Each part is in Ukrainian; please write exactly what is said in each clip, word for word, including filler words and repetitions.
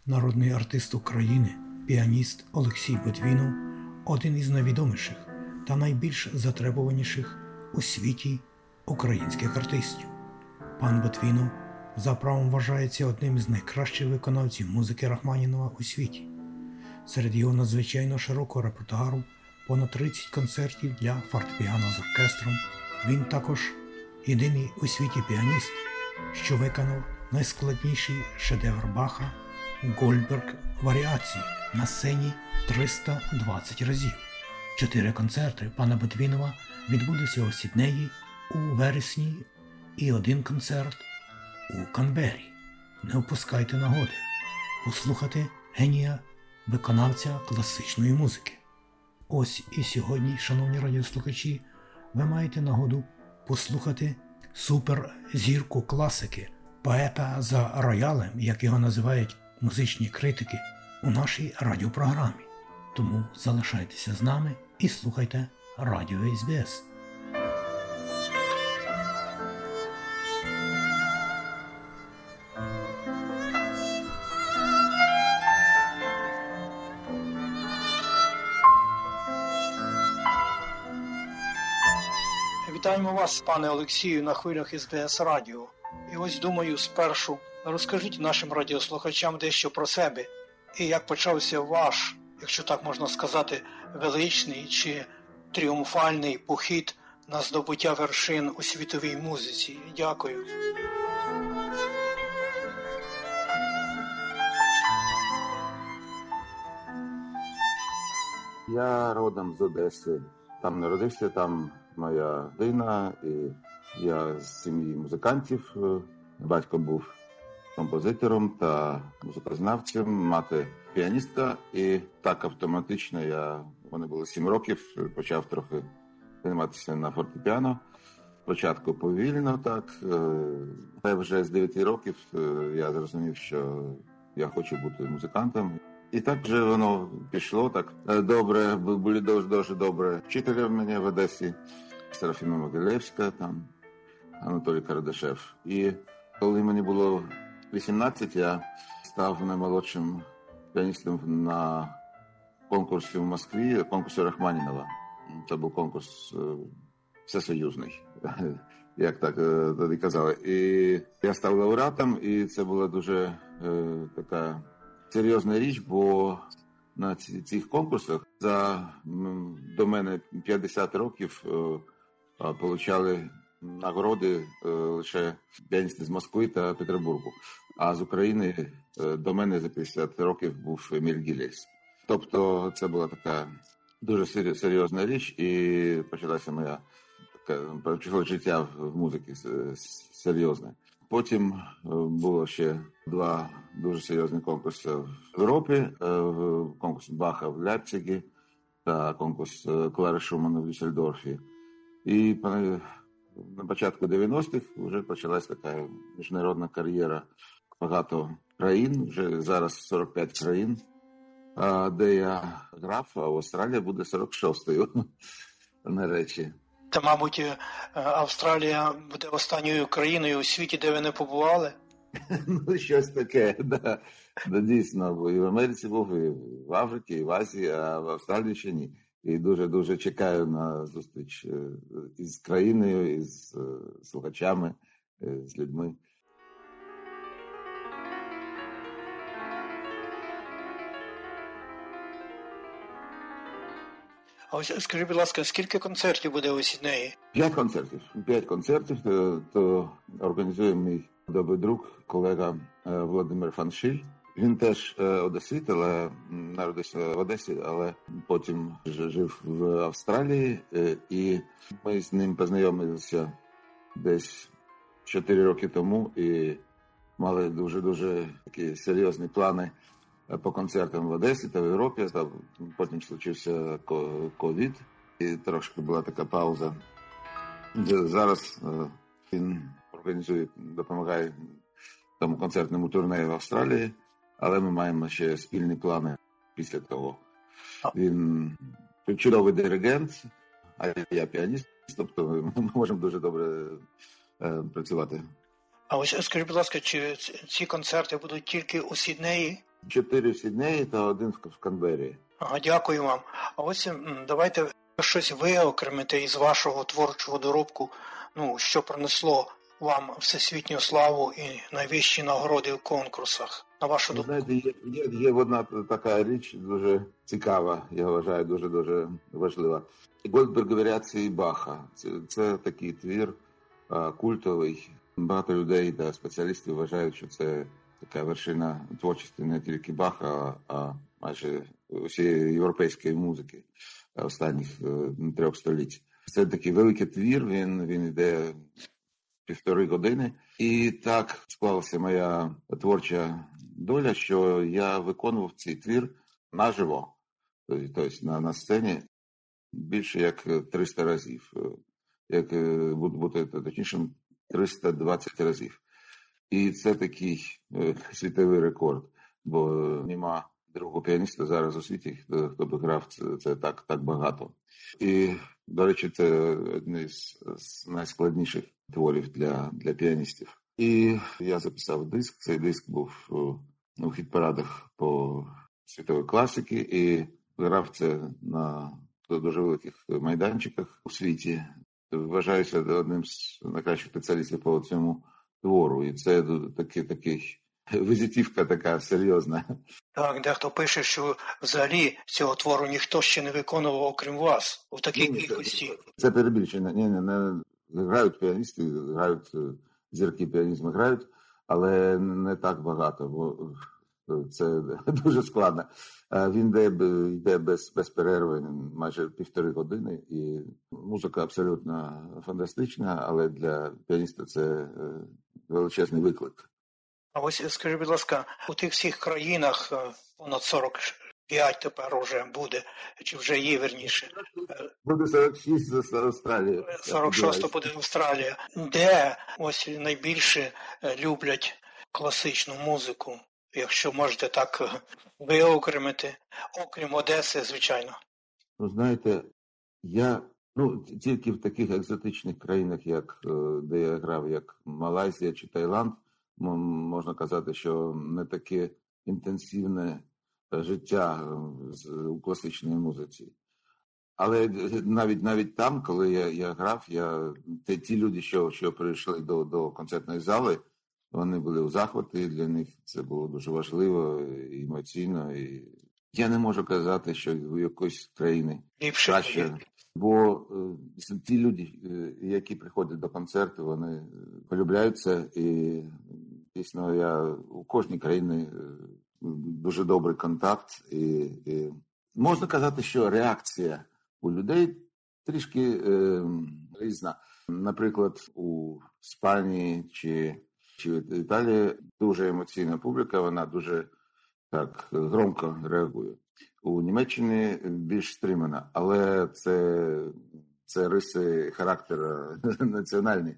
Народний артист України, піаніст Олексій Ботвінов – один із найвідоміших та найбільш затребуваніших у світі українських артистів. Пан Ботвінов за правом вважається одним із найкращих виконавців музики Рахманінова у світі. Серед його надзвичайно широкого репертуару понад тридцять концертів для фортепіано з оркестром. Він також єдиний у світі піаніст, що виконав найскладніший шедевр Баха «Гольдберг варіації» на сцені триста двадцять разів. Чотири концерти пана Ботвінова відбудуться у Сіднеї у вересні і один концерт у Канберрі. Не опускайте нагоди послухати генія виконавця класичної музики. Ось і сьогодні, шановні радіослухачі, ви маєте нагоду послухати суперзірку класики, поета за роялем, як його називають музичні критики, у нашій радіопрограмі. Тому залишайтеся з нами і слухайте Радіо ес бі ес. Вітаємо вас, пане Олексію, на хвилях ес бі ес Радіо. І ось думаю, спершу розкажіть нашим радіослухачам дещо про себе і як почався ваш, якщо так можна сказати, величний чи тріумфальний похід на здобуття вершин у світовій музиці. Дякую. Я родом з Одеси. Там народився, там моя родина, і я з сім'ї музикантів. Батько був композитором та музикознавцем, мати піаністка. І так автоматично я, вони були сім років, почав трохи займатися на фортепіано. Спочатку повільно так, але вже з дев'яти років я зрозумів, що я хочу бути музикантом. І так вже воно пішло так добре, були дуже, дуже добре вчителі в мене в Одесі, Серафіма Могилевська, там, Анатолій Кардашев. І коли мені було вісімнадцять, я став наймолодшим піаністом на конкурсі в Москві, конкурсі Рахманінова. Це був конкурс всесоюзний, як так тоді казали. І я став лауреатом, і це була дуже е, така серйозна річ, бо на цих конкурсах за до мене п'ятдесят років е, получали нагороди е, лише піаністи з Москви та Петербургу. А з України е, до мене за п'ятдесят років був Еміль Гілес. Тобто це була така дуже серйозна річ, і почалася моя така, почало життя в музиці серйозне. Потім було ще два дуже серйозні конкурси в Європі. Конкурс Баха в Лейпцигі та конкурс Клари Шуман в Дюссельдорфі. І на початку дев'яностих вже почалась така міжнародна кар'єра. Багато країн, вже зараз сорок п'ять країн, де я грав, а Австралія буде сорок шостою на речі. Та, мабуть, Австралія буде останньою країною у світі, де ви не побували? Ну, щось таке, да. Да, дійсно, бо і в Америці був, і в Африці, і в Азії, а в Австралії ще ні. І дуже-дуже чекаю на зустріч із країною, із слухачами, з людьми. А ось скажіть, будь ласка, скільки концертів буде у Сіднеї? П'ять концертів. П'ять концертів, то, то організує мій добрий друг, колега Володимир Фаншиль. Він теж одесит, але народився в Одесі, але потім жив в Австралії. І ми з ним познайомилися десь чотири роки тому і мали дуже-дуже такі серйозні плани по концертам в Одесі та в Європі. Потім случився ковід, і трошки була така пауза. Зараз він організує, допомагає тому концертному турне в Австралії, але ми маємо ще спільні плани після того. Він чудовий диригент, а я піаніст, тобто ми можемо дуже добре працювати. А ось скажіть, будь ласка, чи ці концерти будуть тільки у Сіднеї? Чотири в Сіднеї та один в Канбері. Ага, дякую вам. А ось давайте щось виокремити із вашого творчого доробку, ну, що принесло вам всесвітню славу і найвищі нагороди в конкурсах, на вашу думку. Знаєте, є, є, є одна така річ дуже цікава, я вважаю, дуже-дуже важлива. Гольдберг варіації Баха. Це, це такий твір а, культовий. Багато людей та спеціалістів вважають, що це така вершина творчості не тільки Баха, а майже усієї європейської музики останніх трьох століть. Це такий великий твір, він, він йде півтори години. І так склалася моя творча доля, що я виконував цей твір наживо, тобто на, на сцені більше як триста разів, як бути точнішим, триста двадцять разів. І це такий світовий рекорд, бо нема другого піаніста зараз у світі, хто, хто б грав це, це так, так багато. І, до речі, це один з, з найскладніших творів для, для піаністів. І я записав диск, цей диск був у хіт-парадах по світовій класики і грав це на дуже великих майданчиках у світі. Вважаюся одним з найкращих спеціалістів по цьому твору. І це такий, такий візитівка така серйозна. Так, дехто пише, що взагалі цього твору ніхто ще не виконував, окрім вас, у такій кількості. Це, це перебільшення. Ні, ні, не грають піаністи, грають зірки піанізму, грають, але не так багато, бо це дуже складно. Він йде, йде без, без перерви, майже півтори години, і музика абсолютно фантастична, але для піаніста це величезний виклик. А ось скажи, будь ласка, у тих всіх країнах понад сорок п'ять тепер уже буде, чи вже є, верніше? Буде сорок шість з Австралії. сорок шість буде Австралія. Де ось найбільше люблять класичну музику, якщо можете так виокремити, окрім Одеси, звичайно? Ну, знаєте, я ну, тільки в таких екзотичних країнах, як де я грав, як Малайзія чи Таїланд, можна казати, що не таке інтенсивне життя у класичній музиці. Але навіть навіть там, коли я, я грав, я, ті, ті люди, що, що прийшли до, до концертної зали, вони були у захваті, для них це було дуже важливо і емоційно. І я не можу казати, що у якоїсь країни краще. Бо е, ті люди, які приходять до концерту, вони полюбляють це. І дійсно, я у кожній країні дуже добрий контакт. І, і можна казати, що реакція у людей трішки е, різна. Наприклад, у Іспанії чи, чи в Італії дуже емоційна публіка, вона дуже так громко реагує. У Німеччині більш стримана, але це, це риси характеру національні.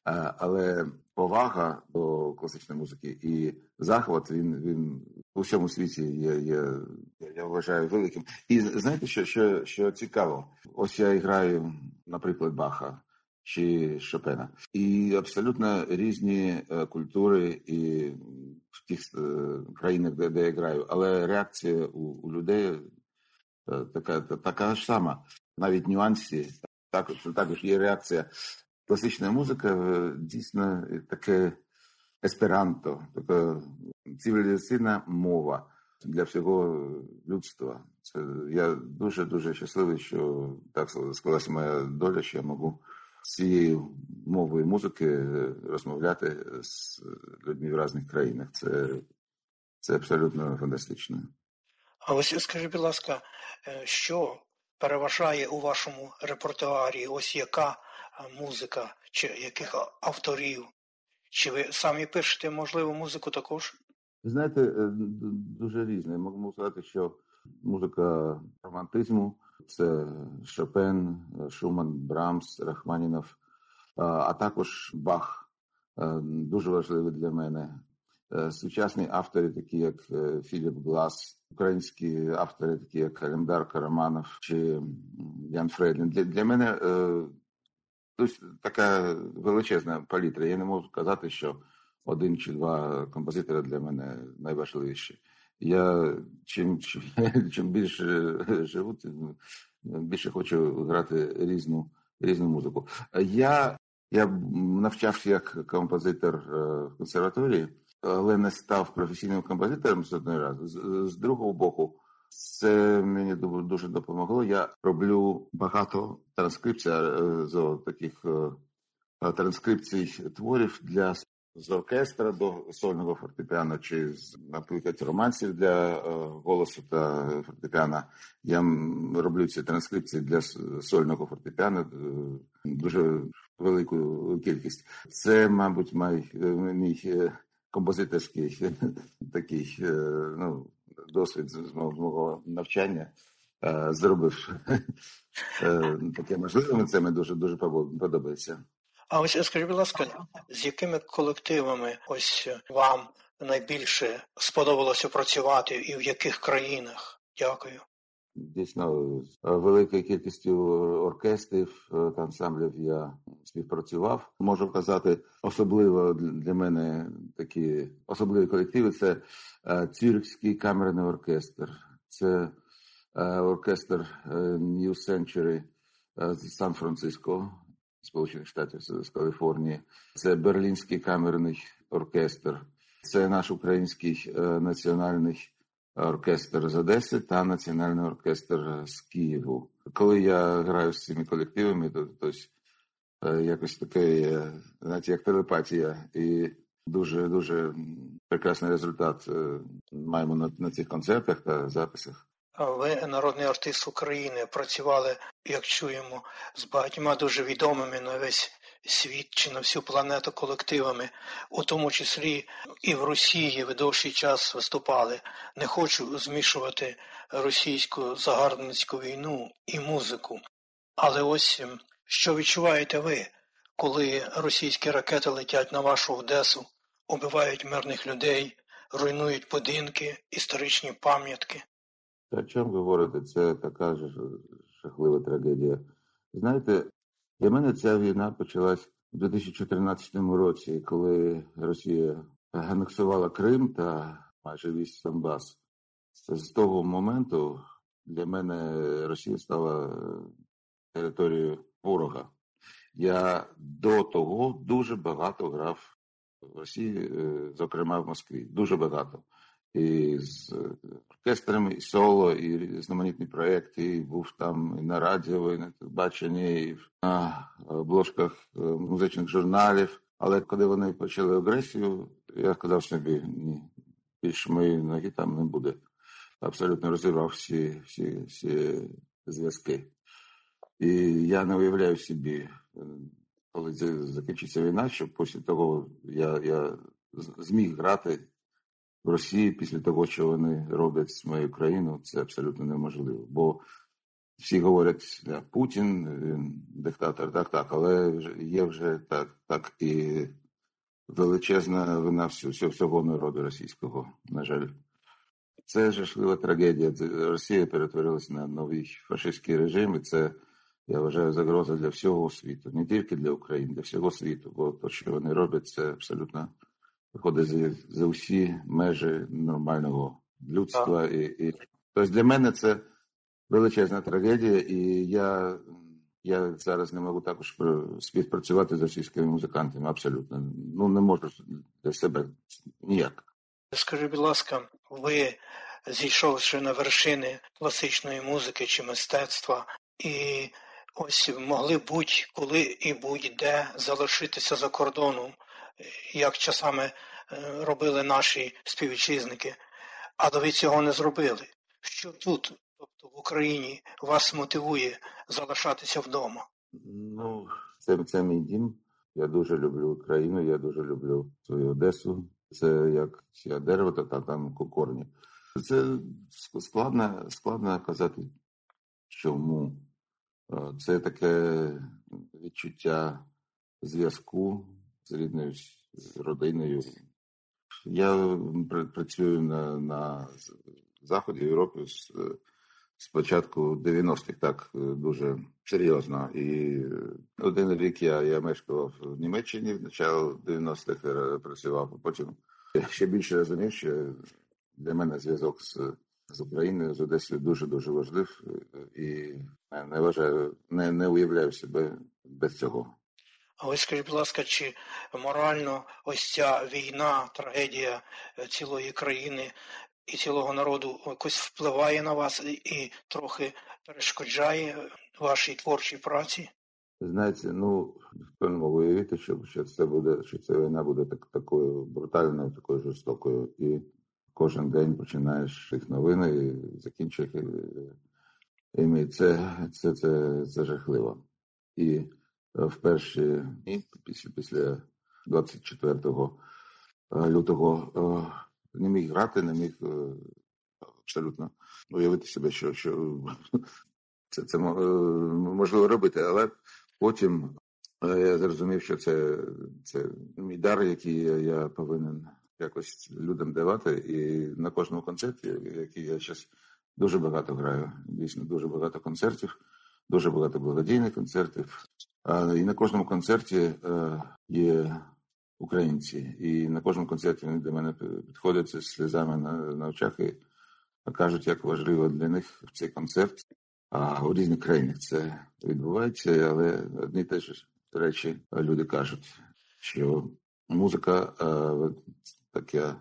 Але повага до класичної музики і захват, він, він у всьому світі є, є, я вважаю, великим. І знаєте, що, що, що цікаво? Ось я граю, наприклад, Баха чи Шопена. І абсолютно різні культури і в тих країнах, де, де я граю. Але реакція у, у людей така, така ж сама. Навіть нюанси, також, також є реакція. Класична музика дійсно таке есперанто, така цивілізаційна мова для всього людства. Це, я дуже-дуже щасливий, що так склалася моя доля, що я можу з цією мовою музики розмовляти з людьми в різних країнах. Це, це абсолютно фантастично. А ось скажіть, будь ласка, що переважає у вашому репертуарі? Ось яка музика, чи яких авторів? Чи ви самі пишете, можливо, музику також? Ви знаєте, дуже різне. Можу сказати, що музика романтизму – це Шопен, Шуман, Брамс, Рахманінов, а також Бах. Дуже важливий для мене. Сучасні автори, такі як Філіп Глас, українські автори, такі як Календар Караманов чи Ян Фредлін. Для, для мене тобто, така величезна палітра. Я не можу сказати, що один чи два композитори для мене найважливіші. Я чим, чим, чим більше живу, тим більше хочу грати різну, різну музику. Я, я навчався як композитор в консерваторії, але не став професійним композитором з одного разу. З, з другого боку, це мені дуже допомогло. Я роблю багато транскрипцій, з таких транскрипцій творів для з оркестра до сольного фортепіано, чи, наприклад, романсів для голосу та фортепіано. Я роблю ці транскрипції для сольного фортепіано, дуже велику кількість. Це, мабуть, мій, мій композиторський такий, ну, досвід з мого навчання зробив таке можливе. Це мені дуже, дуже подобається. А ось скажіть, будь ласка, з якими колективами ось вам найбільше сподобалося працювати і в яких країнах? Дякую. Дійсно, великою кількістю оркестрів та ансамблів я співпрацював. Можу казати, особливо для мене такі особливі колективи – це Цюрихський камерний оркестр, це оркестр New Century з Сан-Франциско, Сполучених Штатів, з Каліфорнії, це Берлінський камерний оркестр, це наш український національний оркестр з Одеси та національний оркестр з Києву. Коли я граю з цими колективами, то, то якось таке, знаєте, як телепатія, і дуже-дуже прекрасний результат маємо на, на цих концертах та записах. Ви, народний артист України, працювали, як чуємо, з багатьма дуже відомими на весь світ чи на всю планету колективами, у тому числі і в Росії ви довший час виступали. Не хочу змішувати російську загарбницьку війну і музику. Але ось що відчуваєте ви, коли російські ракети летять на вашу Одесу, убивають мирних людей, руйнують будинки, історичні пам'ятки? О чому говорите? Це така ж жахлива трагедія. Знаєте, для мене ця війна почалась у дві тисячі чотирнадцятому році, коли Росія анексувала Крим та майже весь Донбас. З того моменту для мене Росія стала територією ворога. Я до того дуже багато грав в Росії, зокрема в Москві. Дуже багато. І з оркестрами, і соло, і різноманітні проєкти, і був там і на радіо, і на телебаченні, і на обложках музичних журналів. Але коли вони почали агресію, я сказав собі, ні, більше моєї ноги там не буде. Абсолютно розірвав всі, всі, всі зв'язки. І я не уявляю собі, коли закінчиться війна, що після того я, я зміг грати в Росії після того, що вони роблять з моєю країною, це абсолютно неможливо. Бо всі говорять, да, Путін, він диктатор, так, так, але є вже так, так і величезна вина всього, всього народу російського, на жаль. Це жахлива трагедія. Росія перетворилася на новий фашистський режим, і це, я вважаю, загроза для всього світу. Не тільки для України, для всього світу, бо те, що вони роблять, це абсолютно виходить за, за усі межі нормального людства. І, і... Тобто для мене це величезна трагедія, і я, я зараз не можу також співпрацювати з російськими музикантами, абсолютно. Ну, не можу для себе ніяк. Скажіть, будь ласка, ви, зійшовши на вершини класичної музики чи мистецтва, і ось могли будь-коли і будь-де залишитися за кордоном, як часами робили наші співвітчизники, але ви цього не зробили. Що тут, тобто в Україні, вас мотивує залишатися вдома? Ну, це, це мій дім. Я дуже люблю Україну, я дуже люблю свою Одесу. Це як ці дерево, та там корні. Це складно, складно казати, чому. Це таке відчуття зв'язку з рідною родиною. Я працюю на, на Заході, в Європі з, з початку дев'яностих, так, дуже серйозно. І один рік я, я мешкав в Німеччині, в початку дев'яностих працював, а потім ще більше розумів, що для мене зв'язок з, з Україною, з Одесою дуже-дуже важлив. І не вважаю, не, не уявляю себе без цього. А ось скажіть, будь ласка, чи морально ось ця війна, трагедія цілої країни і цілого народу якось впливає на вас і трохи перешкоджає вашій творчій праці? Знаєте, ну, хто не мог уявити, що, що це буде, що ця війна буде так, такою брутальною, такою жорстокою. І кожен день починаєш їх новини і закінчуєш. І це, це, це, це жахливо. І в перші дні, після, після двадцять четвертого лютого, не міг грати, не міг абсолютно уявити себе, що, що це, це можливо робити. Але потім я зрозумів, що це, це мій дар, який я повинен якось людям давати. І на кожному концерті, який я зараз дуже багато граю, дійсно дуже багато концертів, дуже багато благодійних концертів. І на кожному концерті є українці. І на кожному концерті вони до мене підходять з сльозами на, на очах і кажуть, як важливо для них цей концерт. А у різних країнах це відбувається, але одні теж речі люди кажуть, що музика – таке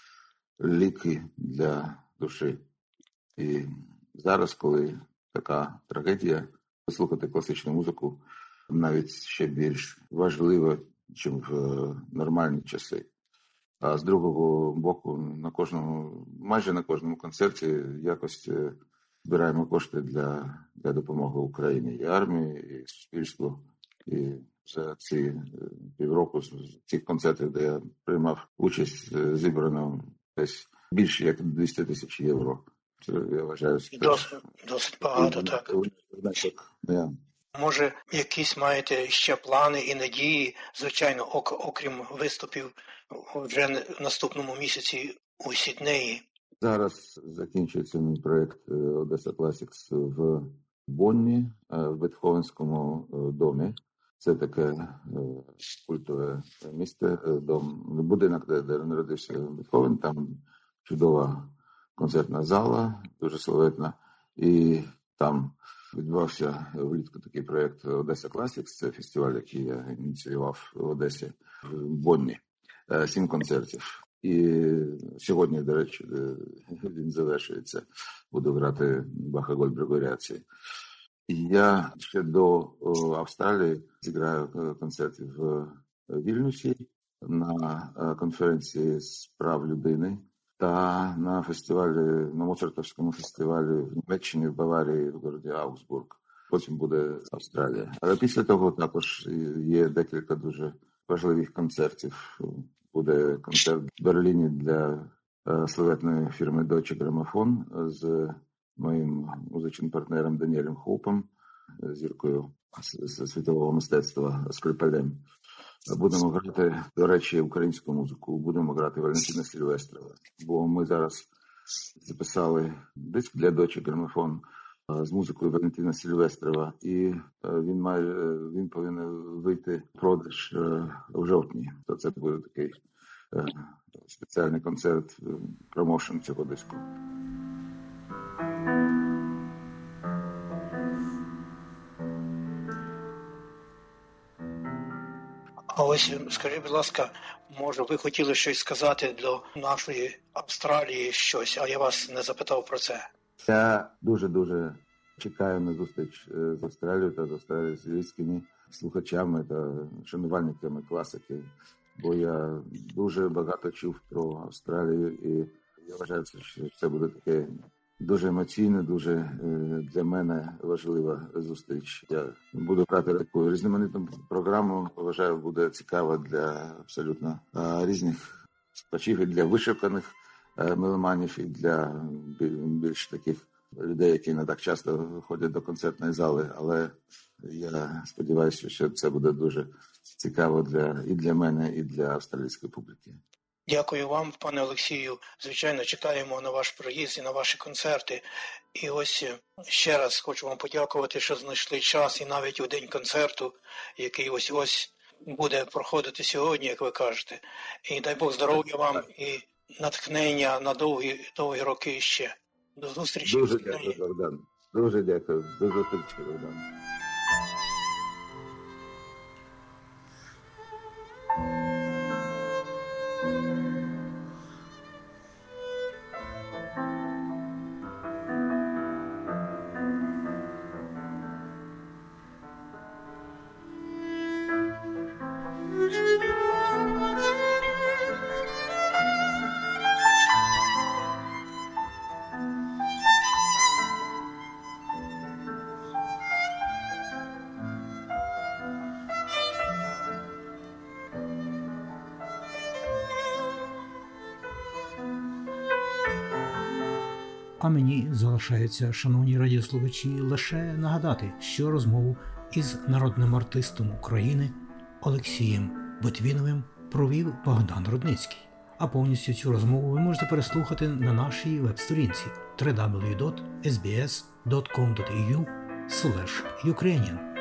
ліки для душі. І зараз, коли така трагедія, послухати класичну музику навіть ще більш важливо, ніж в нормальні часи. А з другого боку, на кожному, майже на кожному концерті якось збираємо кошти для, для допомоги Україні, і армії, і суспільству. І за ці півроку з цих концертів, де я приймав участь, зібрано десь більше як двісті тисяч євро. Це, я вважаю, досить, досить багато, і, так. Yeah. Може, якісь маєте ще плани і надії, звичайно, ок- окрім виступів вже в наступному місяці у Сіднеї? Зараз закінчується мій проєкт Odessa Classics в Бонні, в Бетховенському домі. Це таке культове місце, дом, будинок, де, де народився Бетховен. Там чудова концертна зала, дуже славетна. І там відбувався влітку такий проєкт Odessa Classics. Це фестиваль, який я ініціював в Одесі, в Бонні. Сім концертів. І сьогодні, до речі, він завершується. Буду грати Баха Гольдберг-варіації. І я ще до Австралії зіграю концерти в Вільнюсі на конференції з прав людини та на фестивалі, на Моцартовському фестивалі в Німеччині, в Баварії, в городі Аугсбург. Потім буде Австралія. Але після того також є декілька дуже важливих концертів. Буде концерт в Берліні для славетної фірми Deutsche Grammophon з моїм музичним партнером Даніелем Хоупом, зіркою світового мистецтва, скрипалем. Будемо грати, до речі, українську музику. Будемо грати Валентина Сильвестрова. Бо ми зараз записали диск для Deutsche Grammophon з музикою Валентина Сильвестрова, і він має, він повинен вийти в продаж в жовтні. То це буде такий спеціальний концерт, промоушен цього диску. А ось, скажіть, будь ласка, може ви хотіли щось сказати до нашої Австралії щось, а я вас не запитав про це. Я дуже-дуже чекаю на зустріч з Австралією та з австралійськими слухачами та шанувальниками класики, бо я дуже багато чув про Австралію, і я вважаю, що це буде таке дуже емоційне, дуже для мене важлива зустріч. Я буду брати таку різноманітну програму, вважаю, буде цікава для абсолютно різних слухачів, і для вишуканих меломанів, і для більш таких людей, які не так часто ходять до концертної зали, але я сподіваюся, що це буде дуже цікаво для, і для мене, і для австралійської публіки. Дякую вам, пане Олексію. Звичайно, чекаємо на ваш приїзд і на ваші концерти. І ось ще раз хочу вам подякувати, що знайшли час і навіть у день концерту, який ось-ось буде проходити сьогодні, як ви кажете. І дай Бог здоров'я вам і натхнення на довгі, довгі роки ще. До зустрічі. Дуже дякую, Богдан. Дуже дякую. До зустрічі, Богдан. А мені залишається, шановні радіослухачі, лише нагадати, що розмову із народним артистом України Олексієм Ботвіновим провів Богдан Рудницький. А повністю цю розмову ви можете переслухати на нашій веб-сторінці дабл ю дабл ю дабл ю крапка ес бі ес крапка ком крапка ей ю слеш юкрейніан.